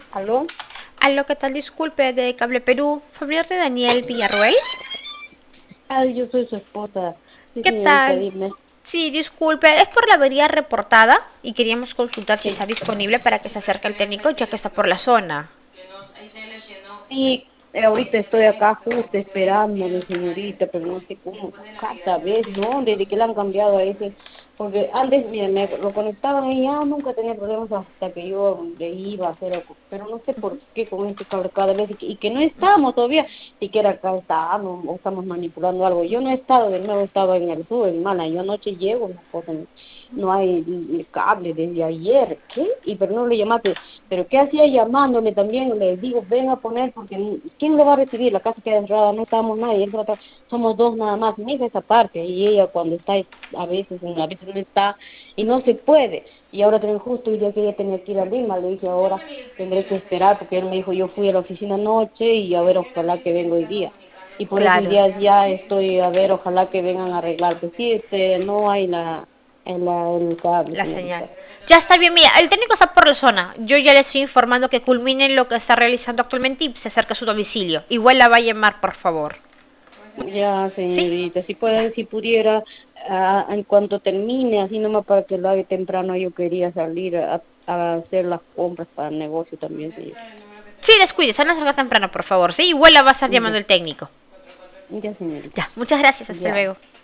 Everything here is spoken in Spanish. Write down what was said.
¿Aló? Aló, ¿qué tal? Disculpe, de Cable Perú, familiar de Daniel Villarroel. Ay, yo soy su esposa. Sí, ¿Qué señorita, tal? dime. Sí, disculpe, es por la avería reportada y queríamos consultar si está Sí. disponible para que se acerque el técnico ya que está por la zona. Sí, ahorita estoy acá justo esperándole, señorita, pero no sé cómo, cada vez, ¿no? Desde que le han cambiado a ese, porque antes, miren, me lo conectaban y ya nunca tenía problemas hasta que yo le iba a hacer algo, pero no sé por qué con este cable cada vez, y que no estamos todavía, siquiera acá estábamos, o estamos manipulando algo. Yo no he estado, de nuevo estaba en el sur, hermana, yo anoche llego, una cosa, no hay cable desde ayer, ¿qué? Y pero no le llamaste. Pero ¿qué hacía llamándome también? Le digo, ven a poner, porque ¿quién lo va a recibir? La casa queda encerrada, no estamos nadie, somos dos nada más. Mi hija esa parte, y ella cuando está, a veces no está, y no se puede. Y ahora también justo el día que ella tenía que ir a Lima, le dije, ahora tendré que esperar, porque él me dijo, yo fui a la oficina anoche, y a ver, ojalá que venga hoy día. Y por eso hoy Claro, día ya estoy, a ver, ojalá que vengan a arreglar. Pues sí, no hay el cable, la señal. señorita. Ya está bien, mira, el técnico está por la zona. Yo ya le estoy informando que culmine lo que está realizando actualmente y se acerca a su domicilio. Igual la va a llamar, por favor. Ya, ¿Sí? señorita, si Ya. puede, si pudiera, en cuanto termine, así nomás para que lo haga temprano, yo quería salir a hacer las compras para el negocio también, señor. Sí, descuide, se nos temprano, por favor. Sí, igual la va a estar llamando Ya, el técnico. ya, señorita, Ya, muchas gracias, hasta ya. luego.